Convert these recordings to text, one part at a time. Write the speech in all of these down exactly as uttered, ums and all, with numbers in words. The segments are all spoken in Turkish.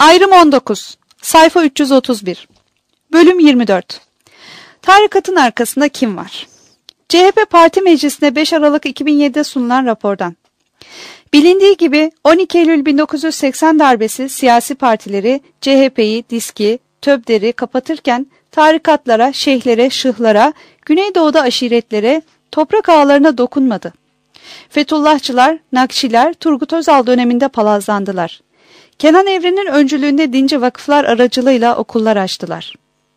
Ayrım on dokuz. Sayfa üç yüz otuz bir. Bölüm yirmi dört. Tarikatın arkasında kim var? C H P Parti Meclisi'ne beş Aralık iki bin yedi'de sunulan rapordan. Bilindiği gibi on iki Eylül bin dokuz yüz seksen darbesi siyasi partileri C H P'yi, DİSK'i, TÖB'leri kapatırken tarikatlara, şeyhlere, şıhlara, Güneydoğu'da aşiretlere, toprak ağalarına dokunmadı. Fethullahçılar, Nakşiler Turgut Özal döneminde palazlandılar. Kenan Evren'in öncülüğünde dinci vakıflar aracılığıyla okullar açtılar.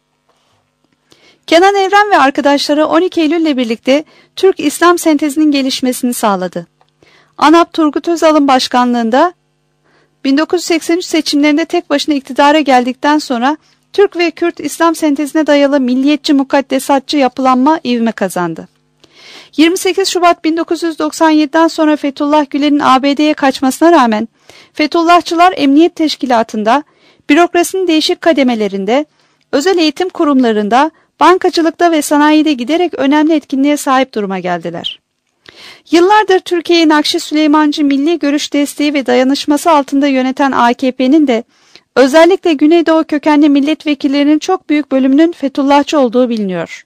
Kenan Evren ve arkadaşları on iki Eylül ile birlikte Türk İslam sentezinin gelişmesini sağladı. ANAP Turgut Özal'ın başkanlığında bin dokuz yüz seksen üç seçimlerinde tek başına iktidara geldikten sonra Türk ve Kürt İslam sentezine dayalı milliyetçi mukaddesatçı yapılanma ivme kazandı. yirmi sekiz Şubat bin dokuz yüz doksan yedi'den sonra Fethullah Gülen'in A B D'ye kaçmasına rağmen Fethullahçılar Emniyet Teşkilatı'nda, bürokrasinin değişik kademelerinde, özel eğitim kurumlarında, bankacılıkta ve sanayide giderek önemli etkinliğe sahip duruma geldiler. Yıllardır Türkiye'yi Nakşi Süleymancı milli görüş desteği ve dayanışması altında yöneten A K P'nin de özellikle Güneydoğu kökenli milletvekillerinin çok büyük bölümünün Fethullahçı olduğu biliniyor.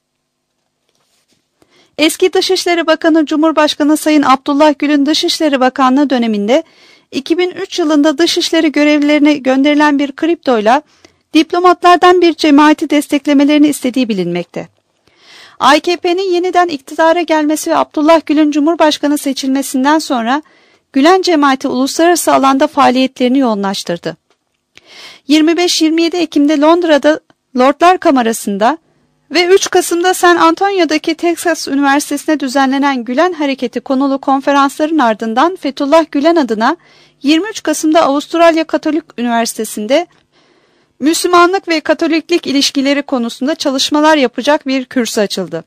Eski Dışişleri Bakanı Cumhurbaşkanı Sayın Abdullah Gül'ün Dışişleri Bakanlığı döneminde iki bin üç yılında Dışişleri görevlilerine gönderilen bir kriptoyla diplomatlardan bir cemaati desteklemelerini istediği bilinmekte. A K P'nin yeniden iktidara gelmesi ve Abdullah Gül'ün Cumhurbaşkanı seçilmesinden sonra Gülen cemaati uluslararası alanda faaliyetlerini yoğunlaştırdı. yirmi beş yirmi yedi Ekim'de Londra'da Lordlar Kamerası'nda ve üç Kasım'da San Antonio'daki Texas Üniversitesi'ne düzenlenen Gülen Hareketi konulu konferansların ardından Fethullah Gülen adına yirmi üç Kasım'da Avustralya Katolik Üniversitesi'nde Müslümanlık ve Katoliklik ilişkileri konusunda çalışmalar yapacak bir kürsü açıldı.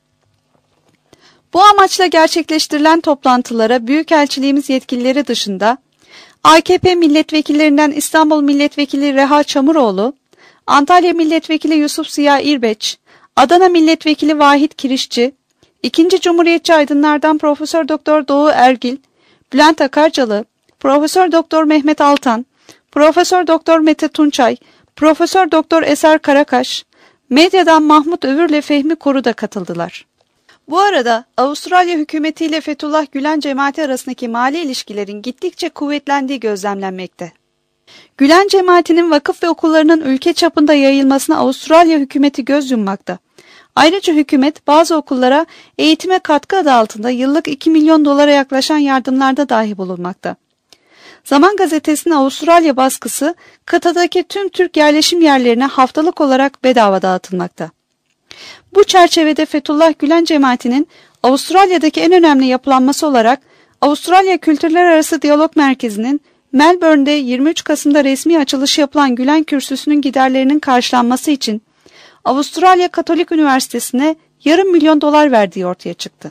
Bu amaçla gerçekleştirilen toplantılara Büyükelçiliğimiz yetkilileri dışında A K P milletvekillerinden İstanbul Milletvekili Reha Çamuroğlu, Antalya Milletvekili Yusuf Ziya İrbeç, Adana Milletvekili Vahit Kirişçi, ikinci Cumhuriyetçi aydınlardan Profesör Doktor Doğu Ergil, Bülent Akarcalı, Profesör Doktor Mehmet Altan, Profesör Doktor Mete Tunçay, Profesör Doktor Eser Karakaş, medyadan Mahmut Övür ile Fehmi Koru da katıldılar. Bu arada Avustralya hükümeti ile Fethullah Gülen cemaati arasındaki mali ilişkilerin gittikçe kuvvetlendiği gözlemlenmekte. Gülen cemaatinin vakıf ve okullarının ülke çapında yayılmasına Avustralya hükümeti göz yummakta. Ayrıca hükümet bazı okullara eğitime katkı adı altında yıllık iki milyon dolara yaklaşan yardımlarda dahi bulunmakta. Zaman Gazetesi'nin Avustralya baskısı kıtadaki tüm Türk yerleşim yerlerine haftalık olarak bedava dağıtılmakta. Bu çerçevede Fethullah Gülen cemaatinin Avustralya'daki en önemli yapılanması olarak Avustralya Kültürler Arası Diyalog Merkezi'nin Melbourne'de yirmi üç Kasım'da resmi açılışı yapılan Gülen Kürsüsü'nün giderlerinin karşılanması için Avustralya Katolik Üniversitesi'ne yarım milyon dolar verdiği ortaya çıktı.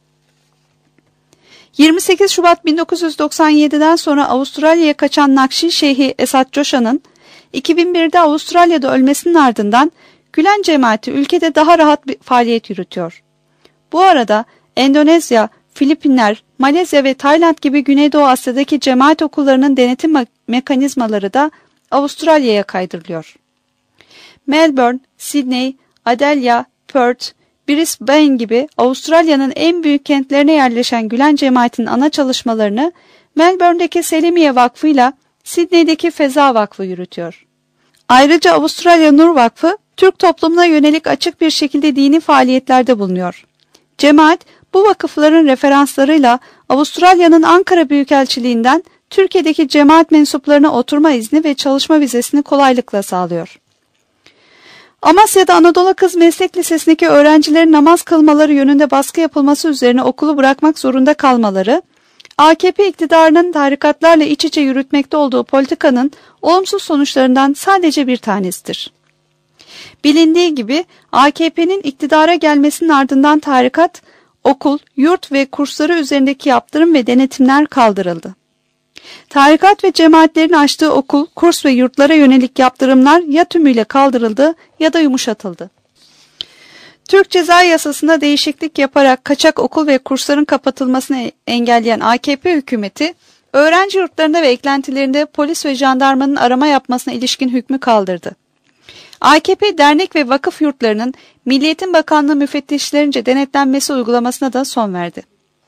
yirmi sekiz Şubat bin dokuz yüz doksan yedi'den sonra Avustralya'ya kaçan Nakşi Şeyhi Esat Coşan'ın iki bin bir'de Avustralya'da ölmesinin ardından Gülen cemaati ülkede daha rahat bir faaliyet yürütüyor. Bu arada Endonezya, Filipinler, Malezya ve Tayland gibi Güneydoğu Asya'daki cemaat okullarının denetim me- mekanizmaları da Avustralya'ya kaydırılıyor. Melbourne, Sydney, Adelaide, Perth, Brisbane gibi Avustralya'nın en büyük kentlerine yerleşen Gülen cemaatinin ana çalışmalarını Melbourne'deki Selimiye Vakfı ile Sydney'deki Feza Vakfı yürütüyor. Ayrıca Avustralya Nur Vakfı, Türk toplumuna yönelik açık bir şekilde dini faaliyetlerde bulunuyor. Cemaat, bu vakıfların referanslarıyla Avustralya'nın Ankara Büyükelçiliğinden Türkiye'deki cemaat mensuplarına oturma izni ve çalışma vizesini kolaylıkla sağlıyor. Amasya'da Anadolu Kız Meslek Lisesi'ndeki öğrencilerin namaz kılmaları yönünde baskı yapılması üzerine okulu bırakmak zorunda kalmaları, A K P iktidarının tarikatlarla iç içe yürütmekte olduğu politikanın olumsuz sonuçlarından sadece bir tanesidir. Bilindiği gibi A K P'nin iktidara gelmesinin ardından tarikat, okul, yurt ve kursları üzerindeki yaptırım ve denetimler kaldırıldı. Tarikat ve cemaatlerin açtığı okul, kurs ve yurtlara yönelik yaptırımlar ya tümüyle kaldırıldı ya da yumuşatıldı. Türk Ceza Yasası'nda değişiklik yaparak kaçak okul ve kursların kapatılmasını engelleyen A K P hükümeti, öğrenci yurtlarında ve eklentilerinde polis ve jandarmanın arama yapmasına ilişkin hükmü kaldırdı. A K P dernek ve vakıf yurtlarının Milli Eğitim Bakanlığı müfettişlerince denetlenmesi uygulamasına da son verdi.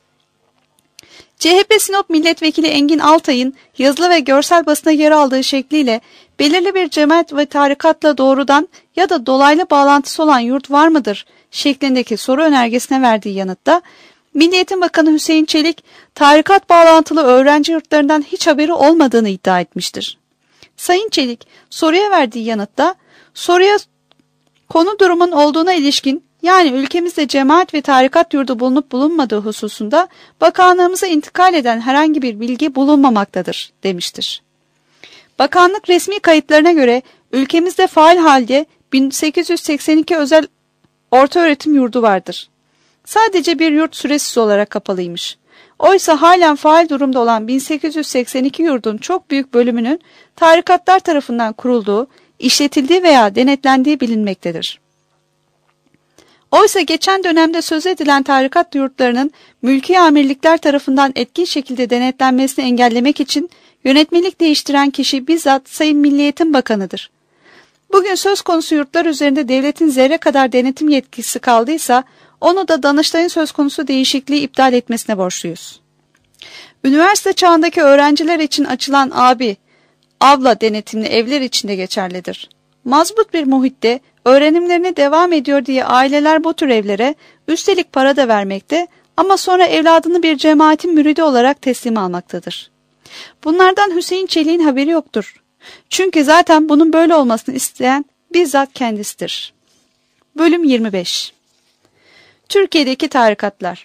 C H P Sinop Milletvekili Engin Altay'ın yazılı ve görsel basına yer aldığı şekliyle belirli bir cemaat ve tarikatla doğrudan ya da dolaylı bağlantısı olan yurt var mıdır şeklindeki soru önergesine verdiği yanıtta Milli Eğitim Bakanı Hüseyin Çelik, tarikat bağlantılı öğrenci yurtlarından hiç haberi olmadığını iddia etmiştir. Sayın Çelik, soruya verdiği yanıtta, soruya konu durumun olduğuna ilişkin, yani ülkemizde cemaat ve tarikat yurdu bulunup bulunmadığı hususunda bakanlığımıza intikal eden herhangi bir bilgi bulunmamaktadır, demiştir. Bakanlık resmi kayıtlarına göre ülkemizde faal halde bin sekiz yüz seksen iki özel ortaöğretim yurdu vardır. Sadece bir yurt süresiz olarak kapalıymış. Oysa halen faal durumda olan bin sekiz yüz seksen iki yurdun çok büyük bölümünün tarikatlar tarafından kurulduğu, işletildiği veya denetlendiği bilinmektedir. Oysa geçen dönemde söz edilen tarikat yurtlarının mülki amirlikler tarafından etkin şekilde denetlenmesini engellemek için yönetmelik değiştiren kişi bizzat Sayın Milli Eğitim Bakanı'dır. Bugün söz konusu yurtlar üzerinde devletin zerre kadar denetim yetkisi kaldıysa, onu da Danıştay'ın söz konusu değişikliği iptal etmesine borçluyuz. Üniversite çağındaki öğrenciler için açılan abi, abla denetimli evler için de geçerlidir. Mazbut bir muhitte öğrenimlerine devam ediyor diye aileler bu tür evlere üstelik para da vermekte ama sonra evladını bir cemaatin müridi olarak teslim almaktadır. Bunlardan Hüseyin Çelik'in haberi yoktur. Çünkü zaten bunun böyle olmasını isteyen bizzat kendisidir. Bölüm yirmi beş. Türkiye'deki tarikatlar.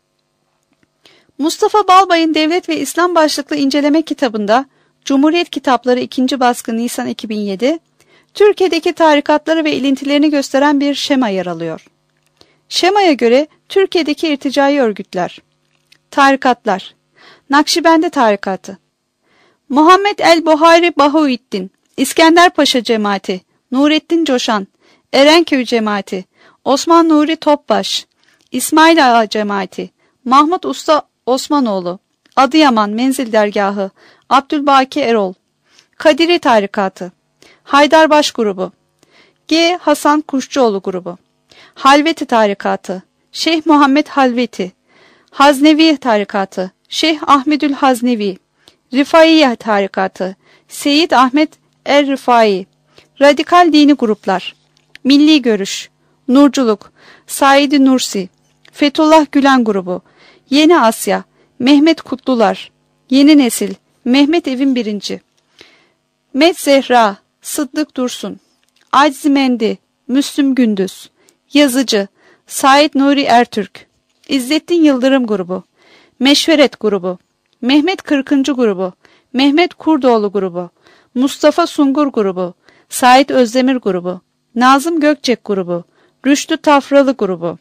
Mustafa Balbay'ın Devlet ve İslam başlıklı inceleme kitabında Cumhuriyet Kitapları ikinci baskı Nisan iki bin yedi, Türkiye'deki tarikatları ve ilintilerini gösteren bir şema yer alıyor. Şemaya göre Türkiye'deki irticai örgütler. Tarikatlar. Nakşibendi Tarikatı, Muhammed el-Buhari Bahuiddin, İskender Paşa Cemaati, Nurettin Coşan, Erenköy Cemaati, Osman Nuri Topbaş, İsmail Ağa Cemaati, Mahmut Usta Osmanoğlu, Adıyaman Menzil Dergahı, Abdülbaki Erol, Kadiri Tarikatı, Haydarbaş Grubu, G. Hasan Kuşçuoğlu Grubu, Halveti Tarikatı, Şeyh Muhammed Halveti, Haznevi Tarikatı, Şeyh Ahmedül Haznevi, Rifaiye Tarikatı, Seyyid Ahmet Er-Rifai, Radikal Dini Gruplar, Milli Görüş, Nurculuk, Said-i Nursi, Fethullah Gülen Grubu, Yeni Asya, Mehmet Kutlular, Yeni Nesil, Mehmet Evin Birinci, Met Zehra, Sıddık Dursun, Aczi Mendi, Müslüm Gündüz, Yazıcı, Said Nuri Ertürk, İzzettin Yıldırım Grubu, Meşveret Grubu, Mehmet Kırkıncı Grubu, Mehmet Kurdoğlu Grubu, Mustafa Sungur Grubu, Said Özdemir Grubu, Nazım Gökçek Grubu, Rüştü Tafralı Grubu,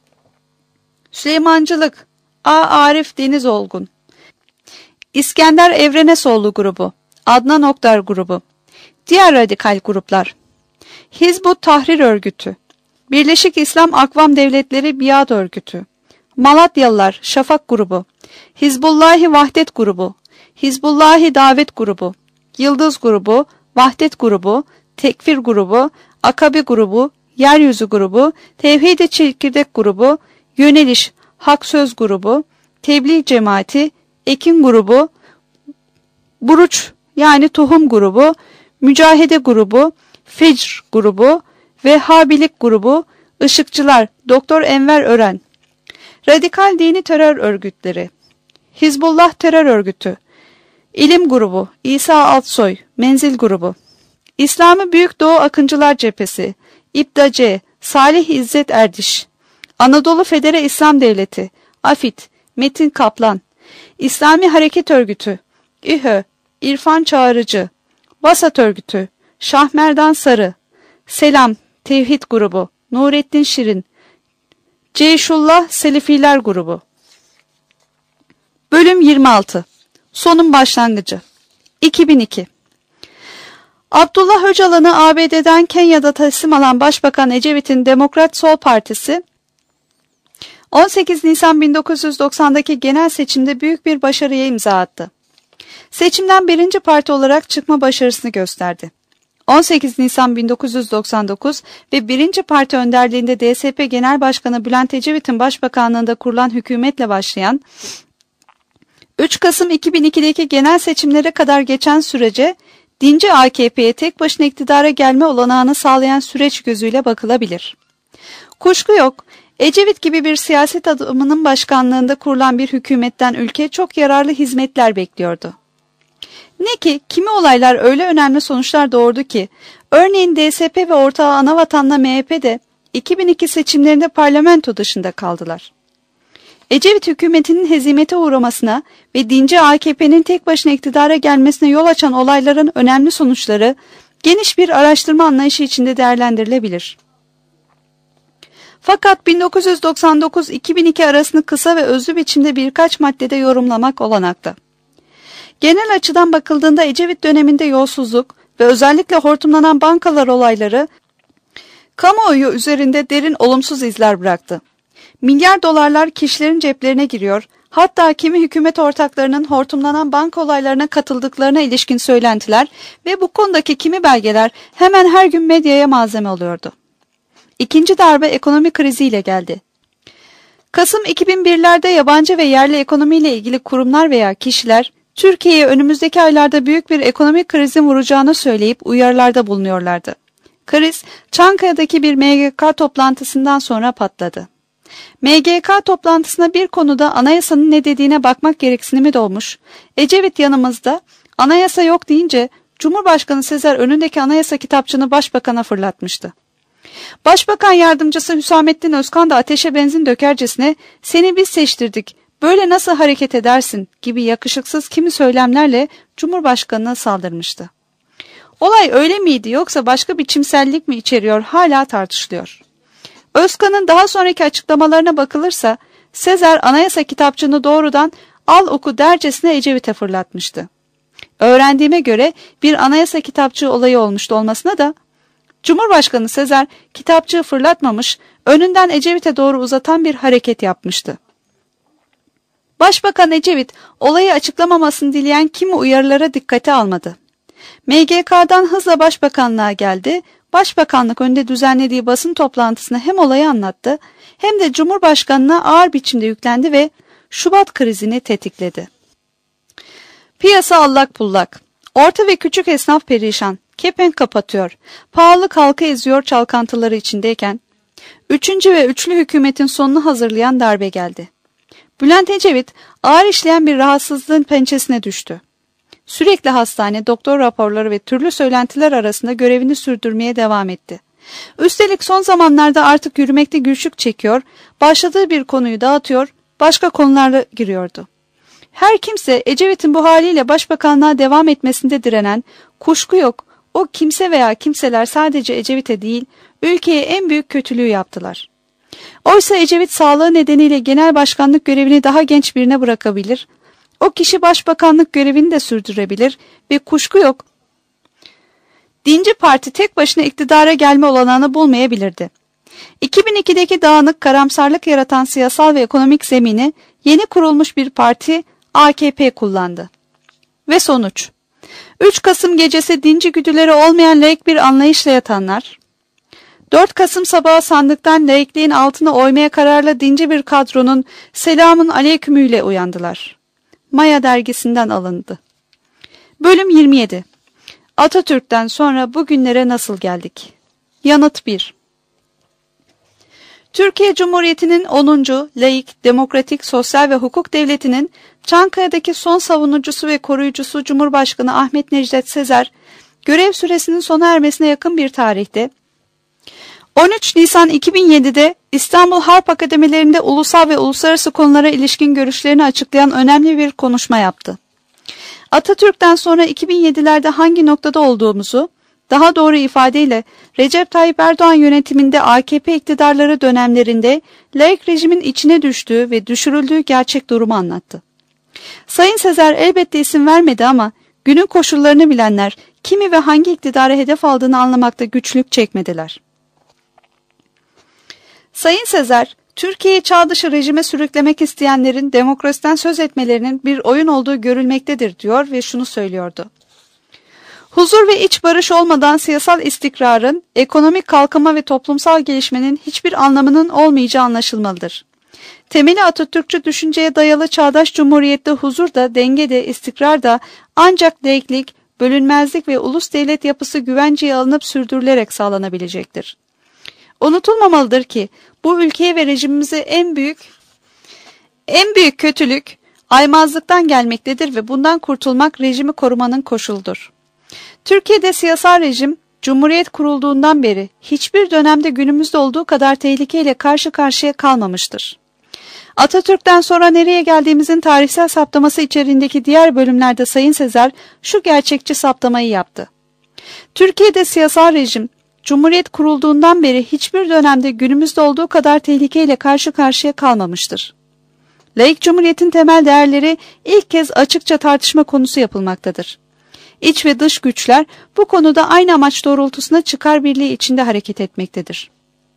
Süleymancılık, A. Arif Deniz Olgun, İskender Evrenesoğlu Grubu, Adnan Oktar Grubu, diğer radikal gruplar, Hizbut Tahrir Örgütü, Birleşik İslam Akvam Devletleri Biat Örgütü, Malatyalılar Şafak Grubu, Hizbullahi Vahdet Grubu, Hizbullahi Davet Grubu, Yıldız Grubu, Vahdet Grubu, Tekfir Grubu, Akabi Grubu, Yeryüzü Grubu, Tevhid-i Çekirdek Grubu, Yöneliş Hak Söz Grubu, Tebliğ Cemaati, Ekin Grubu, Buruç yani Tohum Grubu, Mücahede Grubu, Fecr Grubu, Vehhabilik Grubu, Işıkçılar Doktor Enver Ören, Radikal Dini Terör Örgütleri, Hizbullah Terör Örgütü, İlim Grubu, İsa Altsoy, Menzil Grubu, İslami Büyük Doğu Akıncılar Cephesi, İbdace, Salih İzzet Erdiş, Anadolu Federe İslam Devleti, AFİT, Metin Kaplan, İslami Hareket Örgütü, İHÖ, İrfan Çağrıcı, Vasat Örgütü, Şahmerdan Sarı, Selam, Tevhid Grubu, Nurettin Şirin, Ceyşullah Selefiler Grubu. Bölüm yirmi altı. Sonun başlangıcı. iki bin iki. Abdullah Öcalan'ı A B D'den Kenya'da teslim alan Başbakan Ecevit'in Demokrat Sol Partisi, on sekiz Nisan bin dokuz yüz doksandaki genel seçimde büyük bir başarıya imza attı. Seçimden birinci parti olarak çıkma başarısını gösterdi. on sekiz Nisan bin dokuz yüz doksan dokuz ve birinci parti önderliğinde D S P Genel Başkanı Bülent Ecevit'in başbakanlığında kurulan hükümetle başlayan, üç Kasım iki bin ikideki genel seçimlere kadar geçen sürece dinci A K P'ye tek başına iktidara gelme olanağını sağlayan süreç gözüyle bakılabilir. Kuşku yok, Ecevit gibi bir siyaset adamının başkanlığında kurulan bir hükümetten ülke çok yararlı hizmetler bekliyordu. Ne ki kimi olaylar öyle önemli sonuçlar doğurdu ki, örneğin D S P ve ortağı Anavatan'la M H P de iki bin iki seçimlerinde parlamento dışında kaldılar. Ecevit hükümetinin hezimete uğramasına ve dinci A K P'nin tek başına iktidara gelmesine yol açan olayların önemli sonuçları geniş bir araştırma anlayışı içinde değerlendirilebilir. Fakat bin dokuz yüz doksan dokuz iki bin iki arasını kısa ve özlü biçimde birkaç maddede yorumlamak olanakta. Genel açıdan bakıldığında Ecevit döneminde yolsuzluk ve özellikle hortumlanan bankalar olayları kamuoyu üzerinde derin olumsuz izler bıraktı. Milyar dolarlar kişilerin ceplerine giriyor, hatta kimi hükümet ortaklarının hortumlanan banka olaylarına katıldıklarına ilişkin söylentiler ve bu konudaki kimi belgeler hemen her gün medyaya malzeme oluyordu. İkinci darbe ekonomi kriziyle geldi. Kasım iki bin birlerde yabancı ve yerli ekonomiyle ilgili kurumlar veya kişiler Türkiye'ye önümüzdeki aylarda büyük bir ekonomik krizin vuracağını söyleyip uyarılarda bulunuyorlardı. Kriz, Çankaya'daki bir M G K toplantısından sonra patladı. M G K toplantısına bir konuda anayasanın ne dediğine bakmak gereksinimi doğmuş. Ecevit yanımızda, anayasa yok deyince Cumhurbaşkanı Sezer önündeki anayasa kitapçığını başbakana fırlatmıştı. Başbakan yardımcısı Hüsamettin Özkan da ateşe benzin dökercesine "Seni biz seçtirdik, böyle nasıl hareket edersin?" gibi yakışıksız kimi söylemlerle Cumhurbaşkanı'na saldırmıştı. Olay öyle miydi yoksa başka bir biçimsellik mi içeriyor hala tartışılıyor. Özkan'ın daha sonraki açıklamalarına bakılırsa Sezer anayasa kitapçığını doğrudan "al oku" dercesine Ecevit'e fırlatmıştı. Öğrendiğime göre bir anayasa kitapçığı olayı olmuştu olmasına da Cumhurbaşkanı Sezer kitapçığı fırlatmamış, önünden Ecevit'e doğru uzatan bir hareket yapmıştı. Başbakan Ecevit olayı açıklamamasını dileyen kimi uyarılara dikkate almadı. M G K'dan hızla başbakanlığa geldi, başbakanlık önünde düzenlediği basın toplantısında hem olayı anlattı hem de Cumhurbaşkanı'na ağır biçimde yüklendi ve Şubat krizini tetikledi. Piyasa allak bullak, orta ve küçük esnaf perişan, kepenk kapatıyor, pahalılık halkı eziyor çalkantıları içindeyken, üçüncü ve üçlü hükümetin sonunu hazırlayan darbe geldi. Bülent Ecevit ağır işleyen bir rahatsızlığın pençesine düştü. Sürekli hastane, doktor raporları ve türlü söylentiler arasında görevini sürdürmeye devam etti. Üstelik son zamanlarda artık yürümekte güçlük çekiyor, başladığı bir konuyu dağıtıyor, başka konularla giriyordu. Her kimse Ecevit'in bu haliyle başbakanlığa devam etmesinde direnen, kuşku yok, o kimse veya kimseler sadece Ecevit'e değil, ülkeye en büyük kötülüğü yaptılar. Oysa Ecevit sağlığı nedeniyle genel başkanlık görevini daha genç birine bırakabilir, o kişi başbakanlık görevini de sürdürebilir ve kuşku yok, dinci parti tek başına iktidara gelme olanağını bulmayabilirdi. iki bin ikideki dağınık, karamsarlık yaratan siyasal ve ekonomik zemini yeni kurulmuş bir parti A K P kullandı. Ve sonuç, üç Kasım gecesi dinci güdüleri olmayan laik bir anlayışla yatanlar, dört Kasım sabahı sandıktan laikliğin altına oymaya kararlı dinci bir kadronun selamun aleykümüyle uyandılar. Maya dergisinden alındı. Bölüm yirmi yedi. Atatürk'ten sonra bugünlere nasıl geldik? Yanıt bir. Türkiye Cumhuriyeti'nin onuncu laik, demokratik, sosyal ve hukuk devletinin Çankaya'daki son savunucusu ve koruyucusu Cumhurbaşkanı Ahmet Necdet Sezer, görev süresinin sona ermesine yakın bir tarihte, on üç Nisan iki bin yedide İstanbul Harp Akademilerinde ulusal ve uluslararası konulara ilişkin görüşlerini açıklayan önemli bir konuşma yaptı. Atatürk'ten sonra iki bin yedilerde hangi noktada olduğumuzu, daha doğru ifadeyle Recep Tayyip Erdoğan yönetiminde A K P iktidarları dönemlerinde laik rejimin içine düştüğü ve düşürüldüğü gerçek durumu anlattı. Sayın Sezer elbette isim vermedi ama günün koşullarını bilenler kimi ve hangi iktidara hedef aldığını anlamakta güçlük çekmediler. Sayın Sezer, Türkiye'yi çağ dışı rejime sürüklemek isteyenlerin demokrasiden söz etmelerinin bir oyun olduğu görülmektedir diyor ve şunu söylüyordu. Huzur ve iç barış olmadan siyasal istikrarın, ekonomik kalkınma ve toplumsal gelişmenin hiçbir anlamının olmayacağı anlaşılmalıdır. Temeli Atatürkçü düşünceye dayalı çağdaş cumhuriyette huzur da, denge de, istikrar da ancak laiklik, bölünmezlik ve ulus devlet yapısı güvenceye alınıp sürdürülerek sağlanabilecektir. Unutulmamalıdır ki bu ülkeye ve rejimimize en büyük en büyük kötülük aymazlıktan gelmektedir ve bundan kurtulmak rejimi korumanın koşuludur. Türkiye'de siyasal rejim Cumhuriyet kurulduğundan beri hiçbir dönemde günümüzde olduğu kadar tehlikeyle karşı karşıya kalmamıştır. Atatürk'ten sonra nereye geldiğimizin tarihsel saptaması içeriğindeki diğer bölümlerde Sayın Sezer şu gerçekçi saptamayı yaptı. Türkiye'de siyasal rejim Cumhuriyet kurulduğundan beri hiçbir dönemde günümüzde olduğu kadar tehlikeyle karşı karşıya kalmamıştır. Laik Cumhuriyet'in temel değerleri ilk kez açıkça tartışma konusu yapılmaktadır. İç ve dış güçler bu konuda aynı amaç doğrultusunda çıkar birliği içinde hareket etmektedir.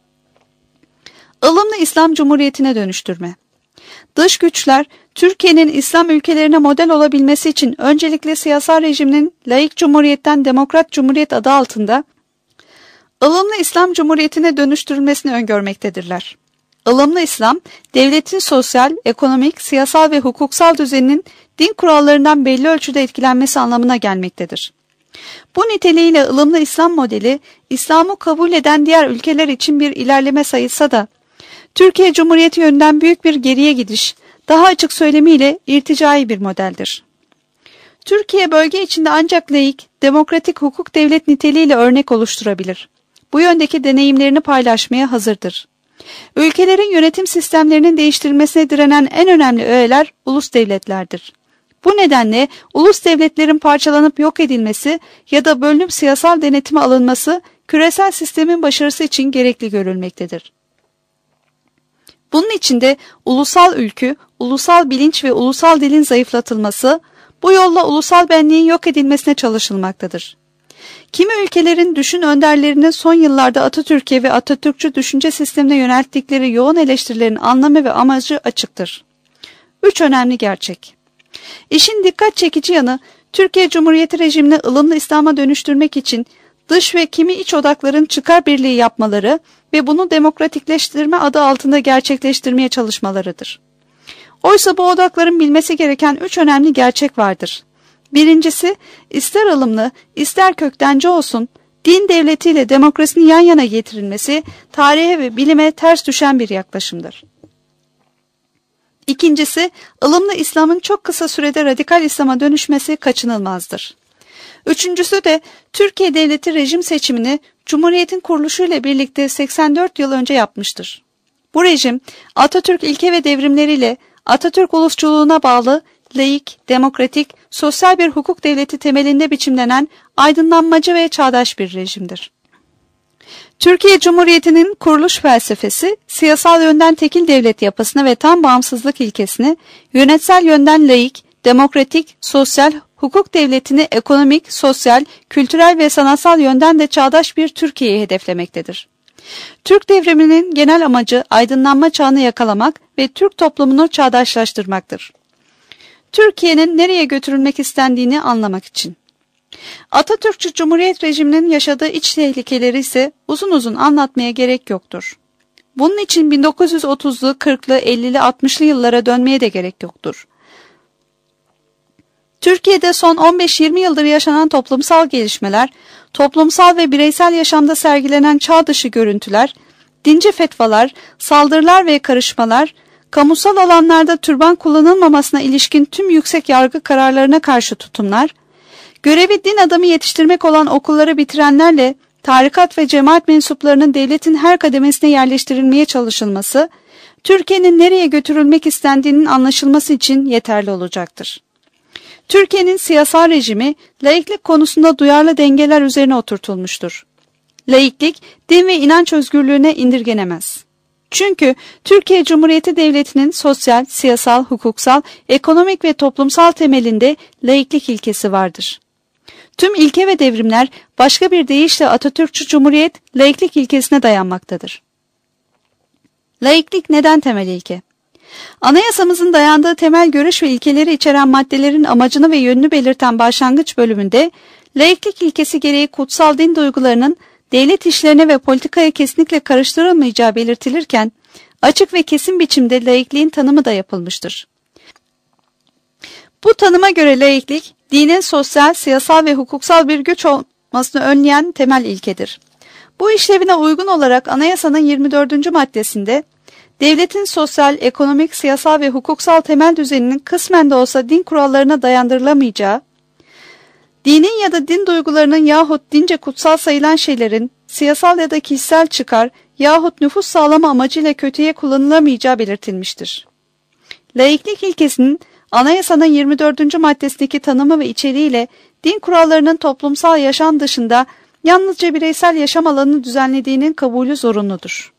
Ilımlı İslam Cumhuriyeti'ne dönüştürme. Dış güçler, Türkiye'nin İslam ülkelerine model olabilmesi için öncelikle siyasal rejiminin laik cumhuriyetten demokrat cumhuriyet adı altında ılımlı İslam Cumhuriyeti'ne dönüştürülmesini öngörmektedirler. Ilımlı İslam, devletin sosyal, ekonomik, siyasal ve hukuksal düzeninin din kurallarından belli ölçüde etkilenmesi anlamına gelmektedir. Bu niteliğiyle ılımlı İslam modeli, İslam'ı kabul eden diğer ülkeler için bir ilerleme sayılsa da, Türkiye Cumhuriyeti yönünden büyük bir geriye gidiş, daha açık söylemiyle irticai bir modeldir. Türkiye bölge içinde ancak laik, demokratik hukuk devlet niteliğiyle örnek oluşturabilir. Bu yöndeki deneyimlerini paylaşmaya hazırdır. Ülkelerin yönetim sistemlerinin değiştirilmesine direnen en önemli öğeler ulus devletlerdir. Bu nedenle ulus devletlerin parçalanıp yok edilmesi ya da bölünüp siyasal denetime alınması küresel sistemin başarısı için gerekli görülmektedir. Bunun içinde ulusal ülkü, ulusal bilinç ve ulusal dilin zayıflatılması, bu yolla ulusal benliğin yok edilmesine çalışılmaktadır. Kimi ülkelerin düşün önderlerinin son yıllarda Atatürk'e ve Atatürkçü düşünce sistemine yönelttikleri yoğun eleştirilerin anlamı ve amacı açıktır. Üç önemli gerçek. İşin dikkat çekici yanı, Türkiye Cumhuriyeti rejimini ılımlı İslam'a dönüştürmek için dış ve kimi iç odakların çıkar birliği yapmaları ve bunu demokratikleştirme adı altında gerçekleştirmeye çalışmalarıdır. Oysa bu odakların bilmesi gereken üç önemli gerçek vardır. Birincisi, ister ılımlı, ister köktenci olsun, din devletiyle demokrasinin yan yana getirilmesi, tarihe ve bilime ters düşen bir yaklaşımdır. İkincisi, ılımlı İslam'ın çok kısa sürede radikal İslam'a dönüşmesi kaçınılmazdır. Üçüncüsü de Türkiye Devleti rejim seçimini Cumhuriyet'in kuruluşuyla birlikte seksen dört yıl önce yapmıştır. Bu rejim Atatürk ilke ve devrimleriyle Atatürk ulusçuluğuna bağlı laik, demokratik, sosyal bir hukuk devleti temelinde biçimlenen aydınlanmacı ve çağdaş bir rejimdir. Türkiye Cumhuriyeti'nin kuruluş felsefesi, siyasal yönden tekil devlet yapısını ve tam bağımsızlık ilkesini, yönetsel yönden laik, demokratik, sosyal, hukuk devletini ekonomik, sosyal, kültürel ve sanatsal yönden de çağdaş bir Türkiye'yi hedeflemektedir. Türk devriminin genel amacı aydınlanma çağını yakalamak ve Türk toplumunu çağdaşlaştırmaktır. Türkiye'nin nereye götürülmek istendiğini anlamak için. Atatürkçü Cumhuriyet rejiminin yaşadığı iç tehlikeleri ise uzun uzun anlatmaya gerek yoktur. Bunun için bin dokuz yüz otuzlu, kırklı, ellili, altmışlı yıllara dönmeye de gerek yoktur. Türkiye'de son on beş yirmi yıldır yaşanan toplumsal gelişmeler, toplumsal ve bireysel yaşamda sergilenen çağ dışı görüntüler, dinci fetvalar, saldırılar ve karışmalar, kamusal alanlarda türban kullanılmamasına ilişkin tüm yüksek yargı kararlarına karşı tutumlar, görevi din adamı yetiştirmek olan okulları bitirenlerle tarikat ve cemaat mensuplarının devletin her kademesine yerleştirilmeye çalışılması, Türkiye'nin nereye götürülmek istendiğinin anlaşılması için yeterli olacaktır. Türkiye'nin siyasal rejimi, laiklik konusunda duyarlı dengeler üzerine oturtulmuştur. Laiklik, din ve inanç özgürlüğüne indirgenemez. Çünkü Türkiye Cumhuriyeti Devleti'nin sosyal, siyasal, hukuksal, ekonomik ve toplumsal temelinde laiklik ilkesi vardır. Tüm ilke ve devrimler başka bir deyişle Atatürkçü Cumhuriyet laiklik ilkesine dayanmaktadır. Laiklik neden temel ilke? Anayasamızın dayandığı temel görüş ve ilkeleri içeren maddelerin amacını ve yönünü belirten başlangıç bölümünde, laiklik ilkesi gereği kutsal din duygularının devlet işlerine ve politikaya kesinlikle karıştırılmayacağı belirtilirken, açık ve kesin biçimde laikliğin tanımı da yapılmıştır. Bu tanıma göre laiklik, dinin sosyal, siyasal ve hukuksal bir güç olmasını önleyen temel ilkedir. Bu işlevine uygun olarak anayasanın yirmi dördüncü maddesinde, devletin sosyal, ekonomik, siyasal ve hukuksal temel düzeninin kısmen de olsa din kurallarına dayandırılamayacağı, dinin ya da din duygularının yahut dince kutsal sayılan şeylerin siyasal ya da kişisel çıkar yahut nüfus sağlama amacıyla kötüye kullanılamayacağı belirtilmiştir. Laiklik ilkesinin anayasanın yirmi dördüncü maddesindeki tanımı ve içeriğiyle din kurallarının toplumsal yaşam dışında yalnızca bireysel yaşam alanını düzenlediğinin kabulü zorunludur.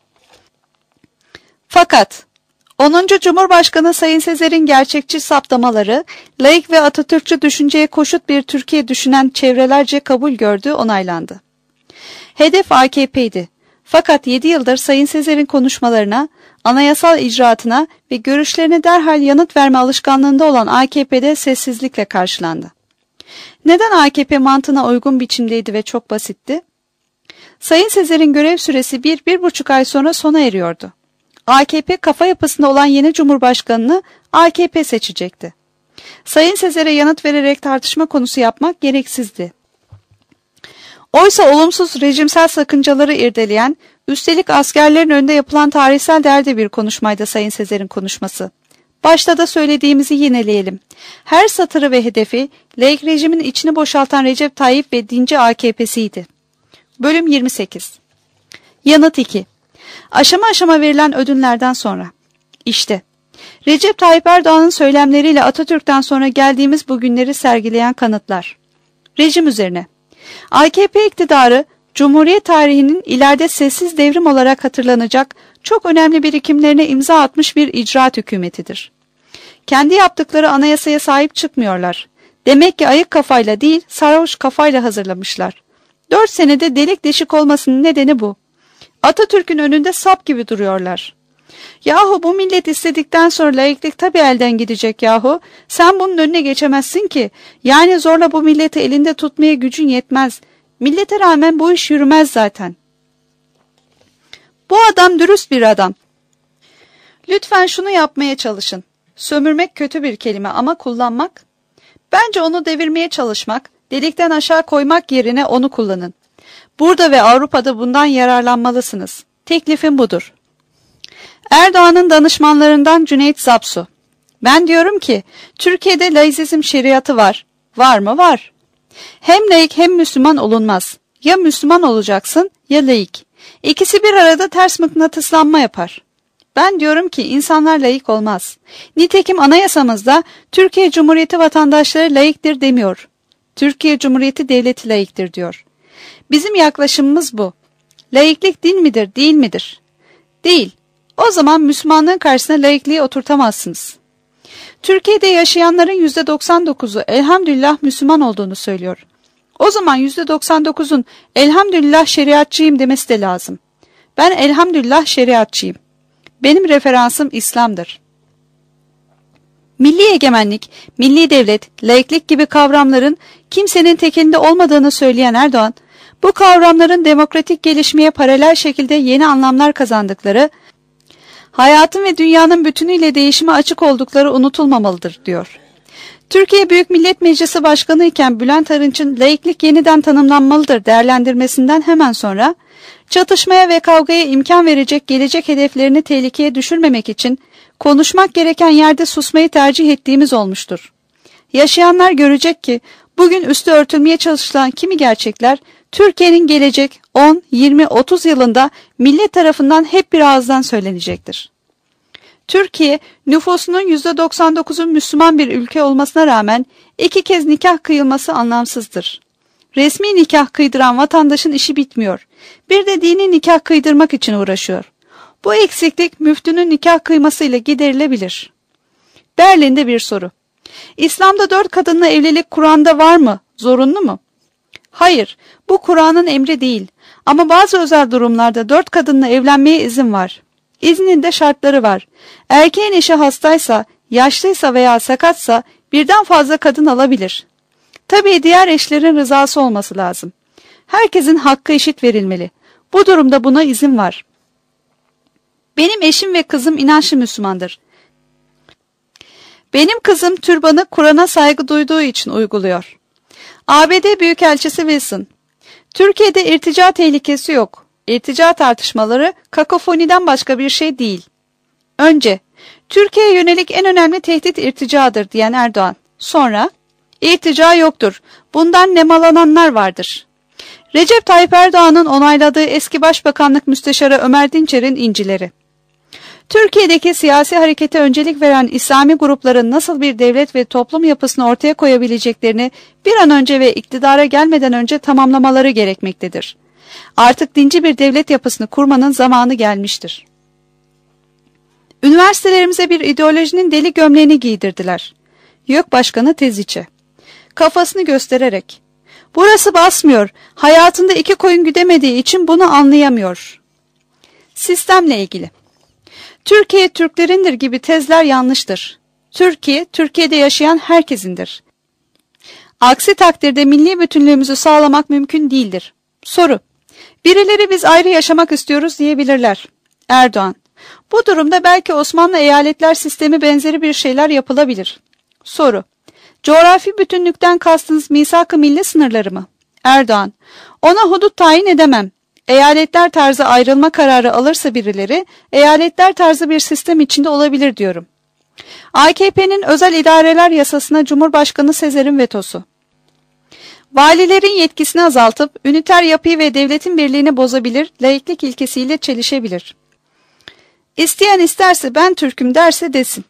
Fakat onuncu Cumhurbaşkanı Sayın Sezer'in gerçekçi saptamaları, laik ve Atatürkçü düşünceye koşut bir Türkiye düşünen çevrelerce kabul gördü, onaylandı. Hedef A K P'ydi. Fakat yedi yıldır Sayın Sezer'in konuşmalarına, anayasal icraatına ve görüşlerine derhal yanıt verme alışkanlığında olan A K P'de sessizlikle karşılandı. Neden A K P mantığına uygun biçimdeydi ve çok basitti? Sayın Sezer'in görev süresi bir, bir buçuk ay sonra sona eriyordu. A K P kafa yapısında olan yeni Cumhurbaşkanını A K P seçecekti. Sayın Sezer'e yanıt vererek tartışma konusu yapmak gereksizdi. Oysa olumsuz rejimsel sakıncaları irdeleyen, üstelik askerlerin önünde yapılan tarihsel değerde bir konuşmaydı Sayın Sezer'in konuşması. Başta da söylediğimizi yineleyelim. Her satırı ve hedefi laik rejimin içini boşaltan Recep Tayyip ve dinci A K P'siydi. Bölüm yirmi sekiz. Yanıt iki. Aşama aşama verilen ödünlerden sonra. İşte Recep Tayyip Erdoğan'ın söylemleriyle Atatürk'ten sonra geldiğimiz bugünleri sergileyen kanıtlar. Rejim üzerine. A K P iktidarı, Cumhuriyet tarihinin ileride sessiz devrim olarak hatırlanacak çok önemli birikimlerine imza atmış bir icraat hükümetidir. Kendi yaptıkları anayasaya sahip çıkmıyorlar. Demek ki ayık kafayla değil, sarhoş kafayla hazırlamışlar. Dört senede delik deşik olmasının nedeni bu. Atatürk'ün önünde sap gibi duruyorlar. Yahu bu millet istedikten sonra laiklik tabii elden gidecek yahu. Sen bunun önüne geçemezsin ki. Yani zorla bu milleti elinde tutmaya gücün yetmez. Millete rağmen bu iş yürümez zaten. Bu adam dürüst bir adam. Lütfen şunu yapmaya çalışın. Sömürmek kötü bir kelime ama kullanmak. Bence onu devirmeye çalışmak, delikten aşağı koymak yerine onu kullanın. Burada ve Avrupa'da bundan yararlanmalısınız. Teklifim budur. Erdoğan'ın danışmanlarından Cüneyt Zapsu. Ben diyorum ki Türkiye'de laizizm şeriatı var. Var mı? Var. Hem laik hem Müslüman olunmaz. Ya Müslüman olacaksın ya laik. İkisi bir arada ters mıknatıslanma yapar. Ben diyorum ki insanlar laik olmaz. Nitekim anayasamızda Türkiye Cumhuriyeti vatandaşları laiktir demiyor. Türkiye Cumhuriyeti devleti laiktir diyor. Bizim yaklaşımımız bu. Laiklik din midir, değil midir? Değil. O zaman Müslümanlığın karşısına laikliği oturtamazsınız. Türkiye'de yaşayanların yüzde doksan dokuzu elhamdülillah Müslüman olduğunu söylüyor. O zaman yüzde doksan dokuzun elhamdülillah şeriatçıyım demesi de lazım. Ben elhamdülillah şeriatçıyım. Benim referansım İslam'dır. Milli egemenlik, milli devlet, laiklik gibi kavramların kimsenin tekelinde olmadığını söyleyen Erdoğan, bu kavramların demokratik gelişmeye paralel şekilde yeni anlamlar kazandıkları, hayatın ve dünyanın bütünüyle değişime açık oldukları unutulmamalıdır diyor. Türkiye Büyük Millet Meclisi Başkanı iken Bülent Arınç'ın laiklik yeniden tanımlanmalıdır değerlendirmesinden hemen sonra, çatışmaya ve kavgaya imkan verecek gelecek hedeflerini tehlikeye düşürmemek için konuşmak gereken yerde susmayı tercih ettiğimiz olmuştur. Yaşayanlar görecek ki bugün üstü örtülmeye çalışılan kimi gerçekler Türkiye'nin gelecek on, yirmi, otuz yılında millet tarafından hep bir ağızdan söylenecektir. Türkiye nüfusunun yüzde doksan dokuzu Müslüman bir ülke olmasına rağmen iki kez nikah kıyılması anlamsızdır. Resmi nikah kıydıran vatandaşın işi bitmiyor. Bir de dini nikah kıydırmak için uğraşıyor. Bu eksiklik müftünün nikah kıymasıyla giderilebilir. Berlin'de bir soru. İslam'da dört kadınla evlilik Kur'an'da var mı? Zorunlu mu? Hayır, bu Kur'an'ın emri değil. Ama bazı özel durumlarda dört kadınla evlenmeye izin var. İzninin de şartları var. Erkeğin eşi hastaysa, yaşlıysa veya sakatsa birden fazla kadın alabilir. Tabii diğer eşlerin rızası olması lazım. Herkesin hakkı eşit verilmeli. Bu durumda buna izin var. Benim eşim ve kızım inançlı Müslümandır. Benim kızım türbanı Kur'an'a saygı duyduğu için uyguluyor. A B D Büyükelçisi Wilson, Türkiye'de irtica tehlikesi yok. İrtica tartışmaları kakofoniden başka bir şey değil. Önce, Türkiye'ye yönelik en önemli tehdit irticadır diyen Erdoğan. Sonra, irtica yoktur. Bundan nemalananlar vardır. Recep Tayyip Erdoğan'ın onayladığı eski Başbakanlık Müsteşarı Ömer Dinçer'in incileri. Türkiye'deki siyasi harekete öncelik veren İslami grupların nasıl bir devlet ve toplum yapısını ortaya koyabileceklerini bir an önce ve iktidara gelmeden önce tamamlamaları gerekmektedir. Artık dinci bir devlet yapısını kurmanın zamanı gelmiştir. Üniversitelerimize bir ideolojinin deli gömleğini giydirdiler. YÖK Başkanı Teziç'e kafasını göstererek, burası basmıyor, hayatında iki koyun güdemediği için bunu anlayamıyor. Sistemle ilgili. Türkiye Türklerindir gibi tezler yanlıştır. Türkiye, Türkiye'de yaşayan herkesindir. Aksi takdirde milli bütünlüğümüzü sağlamak mümkün değildir. Soru. Birileri biz ayrı yaşamak istiyoruz diyebilirler. Erdoğan. Bu durumda belki Osmanlı eyaletler sistemi benzeri bir şeyler yapılabilir. Soru. Coğrafi bütünlükten kastınız misak-ı milli sınırları mı? Erdoğan. Ona hudut tayin edemem. Eyaletler tarzı ayrılma kararı alırsa birileri, eyaletler tarzı bir sistem içinde olabilir diyorum. A K P'nin özel idareler yasasına Cumhurbaşkanı Sezer'in vetosu. Valilerin yetkisini azaltıp üniter yapıyı ve devletin birliğini bozabilir, laiklik ilkesiyle çelişebilir. İsteyen isterse ben Türk'üm derse desin.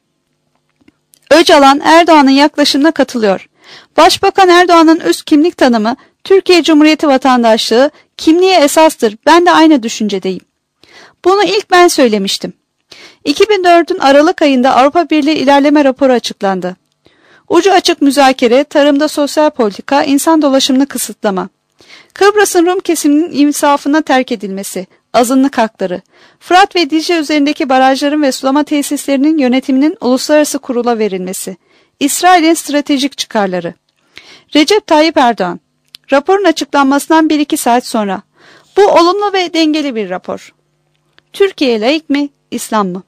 Öcalan Erdoğan'ın yaklaşımına katılıyor. Başbakan Erdoğan'ın üst kimlik tanımı, Türkiye Cumhuriyeti vatandaşlığı, kimliğe esastır. Ben de aynı düşüncedeyim. Bunu ilk ben söylemiştim. iki bin dördün Aralık ayında Avrupa Birliği ilerleme raporu açıklandı. Ucu açık müzakere, tarımda sosyal politika, insan dolaşımını kısıtlama. Kıbrıs'ın Rum kesiminin insafına terk edilmesi, azınlık hakları, Fırat ve Dicle üzerindeki barajların ve sulama tesislerinin yönetiminin uluslararası kurula verilmesi, İsrail'in stratejik çıkarları. Recep Tayyip Erdoğan, raporun açıklanmasından bir iki saat sonra, bu olumlu ve dengeli bir rapor. Türkiye laik mi, İslam mı?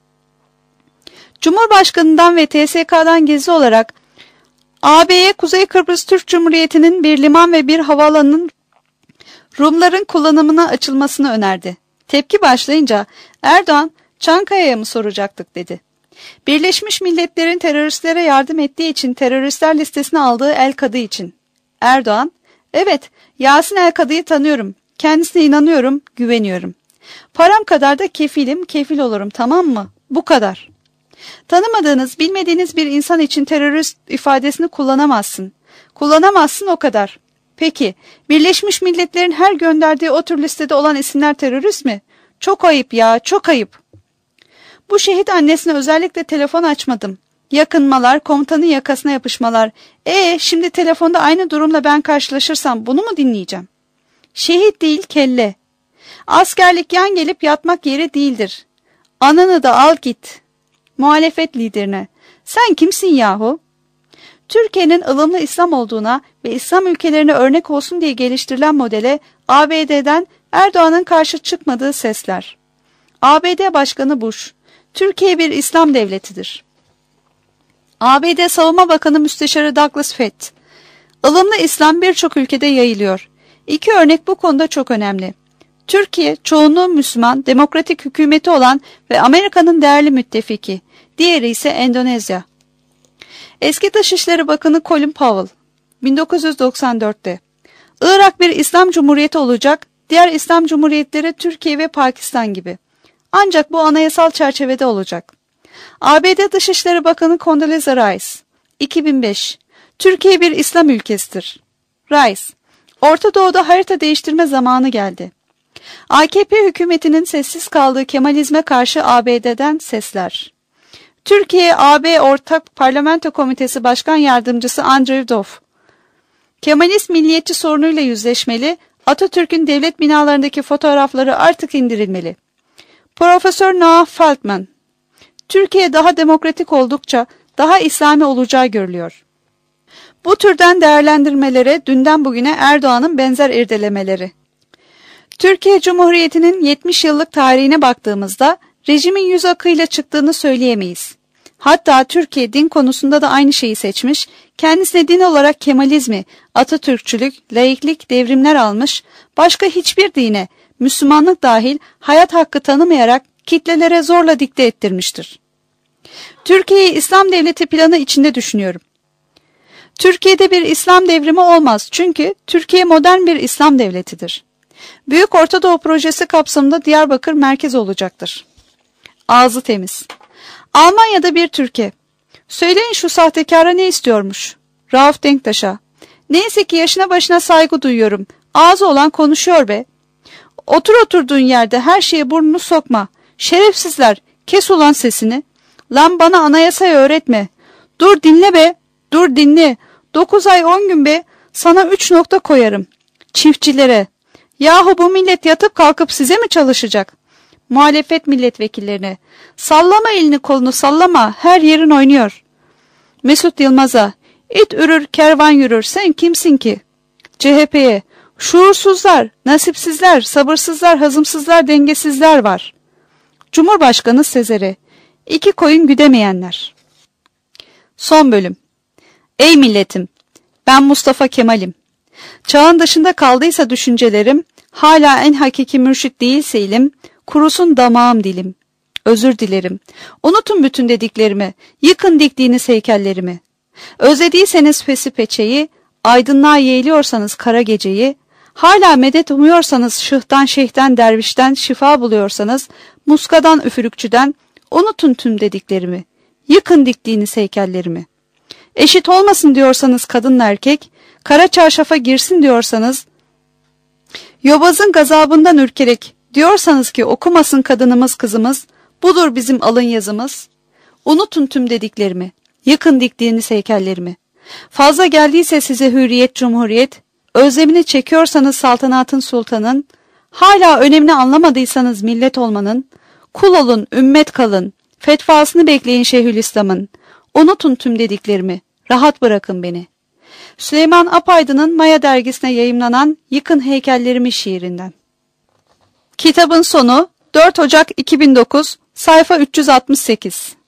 Cumhurbaşkanından ve T S K'dan gizli olarak A B'ye Kuzey Kıbrıs Türk Cumhuriyeti'nin bir liman ve bir havaalanının Rumların kullanımına açılmasını önerdi. Tepki başlayınca Erdoğan, Çankaya'ya mı soracaktık dedi. Birleşmiş Milletler'in teröristlere yardım ettiği için teröristler listesine aldığı El-Kadı için. Erdoğan, evet Yasin El-Kadı'yı tanıyorum, kendisine inanıyorum, güveniyorum. Param kadar da kefilim, kefil olurum, tamam mı? Bu kadar. Tanımadığınız, bilmediğiniz bir insan için terörist ifadesini kullanamazsın. Kullanamazsın o kadar. Peki, Birleşmiş Milletler'in her gönderdiği o tür listede olan isimler terörist mi? Çok ayıp ya, çok ayıp. Bu şehit annesine özellikle telefon açmadım. Yakınmalar, komutanın yakasına yapışmalar. E şimdi telefonda aynı durumla ben karşılaşırsam bunu mu dinleyeceğim? Şehit değil kelle. Askerlik yan gelip yatmak yeri değildir. Ananı da al git. Muhalefet liderine. Sen kimsin yahu? Türkiye'nin ılımlı İslam olduğuna ve İslam ülkelerine örnek olsun diye geliştirilen modele A B D'den Erdoğan'ın karşı çıkmadığı sesler. A B D Başkanı Bush, Türkiye bir İslam devletidir. A B D Savunma Bakanı Müsteşarı Douglas Fett, ılımlı İslam birçok ülkede yayılıyor. İki örnek bu konuda çok önemli. Türkiye, çoğunluğu Müslüman, demokratik hükümeti olan ve Amerika'nın değerli müttefiki. Diğeri ise Endonezya. Eski Dışişleri Bakanı Colin Powell, bin dokuz yüz doksan dörtte. Irak bir İslam Cumhuriyeti olacak, diğer İslam Cumhuriyetleri Türkiye ve Pakistan gibi. Ancak bu anayasal çerçevede olacak. A B D Dışişleri Bakanı Condoleezza Rice, iki bin beş. Türkiye bir İslam ülkesidir. Rice, Orta Doğu'da harita değiştirme zamanı geldi. A K P hükümetinin sessiz kaldığı Kemalizme karşı A B D'den sesler. Türkiye A B Ortak Parlamento Komitesi Başkan Yardımcısı Andrew Duff, Kemalist milliyetçi sorunuyla yüzleşmeli, Atatürk'ün devlet binalarındaki fotoğrafları artık indirilmeli. Profesör Noah Feldman, Türkiye daha demokratik oldukça daha İslami olacağı görülüyor. Bu türden değerlendirmelere dünden bugüne Erdoğan'ın benzer irdelemeleri. Türkiye Cumhuriyeti'nin yetmiş yıllık tarihine baktığımızda rejimin yüz akıyla çıktığını söyleyemeyiz. Hatta Türkiye din konusunda da aynı şeyi seçmiş, kendisine din olarak Kemalizmi, Atatürkçülük, laiklik, devrimler almış, başka hiçbir dine, Müslümanlık dahil hayat hakkı tanımayarak kitlelere zorla dikte ettirmiştir. Türkiye'yi İslam devleti planı içinde düşünüyorum. Türkiye'de bir İslam devrimi olmaz çünkü Türkiye modern bir İslam devletidir. Büyük Orta Doğu projesi kapsamında Diyarbakır merkez olacaktır. Ağzı temiz. Almanya'da bir Türkiye. Söyleyin şu sahtekara ne istiyormuş? Rauf Denktaş'a. Neyse ki yaşına başına saygı duyuyorum. Ağzı olan konuşuyor be. Otur oturduğun yerde her şeye burnunu sokma. Şerefsizler, kes ulan sesini. Lan bana anayasayı öğretme. Dur dinle be. Dur dinle. Dokuz ay on gün be. Sana üç nokta koyarım. Çiftçilere. Yahu bu millet yatıp kalkıp size mi çalışacak? Muhalefet milletvekillerine. Sallama elini kolunu sallama. Her yerin oynuyor. Mesut Yılmaz'a. İt ürür kervan yürür. Sen kimsin ki? C H P'ye. Şuursuzlar, nasipsizler, sabırsızlar, hazımsızlar, dengesizler var. Cumhurbaşkanı Sezer'e. İki koyun güdemeyenler. Son bölüm. Ey milletim, ben Mustafa Kemal'im. Çağın dışında kaldıysa düşüncelerim, hala en hakiki mürşit değilse ilim, kurusun damağım dilim. Özür dilerim. Unutun bütün dediklerimi, yıkın diktiğiniz heykellerimi. Özlediyseniz fesi peçeyi, aydınlığa yeğliyorsanız kara geceyi, hala medet umuyorsanız şıhtan şeyhten dervişten şifa buluyorsanız, muskadan üfürükçüden, unutun tüm dediklerimi, yıkın diktiğiniz heykellerimi. Eşit olmasın diyorsanız kadınla erkek, kara çarşafa girsin diyorsanız, yobazın gazabından ürkerek diyorsanız ki okumasın kadınımız kızımız, budur bizim alın yazımız. Unutun tüm dediklerimi, yıkın diktiğiniz heykellerimi. Fazla geldiyse size hürriyet cumhuriyet, özlemini çekiyorsanız saltanatın sultanın, hala önemini anlamadıysanız millet olmanın, kul olun ümmet kalın, fetvasını bekleyin Şeyhülislam'ın. Unutun tüm dediklerimi, rahat bırakın beni. Süleyman Apaydın'ın Maya dergisine yayımlanan Yıkın Heykellerimi şiirinden. Kitabın sonu dört Ocak iki bin dokuz, sayfa üç yüz altmış sekiz.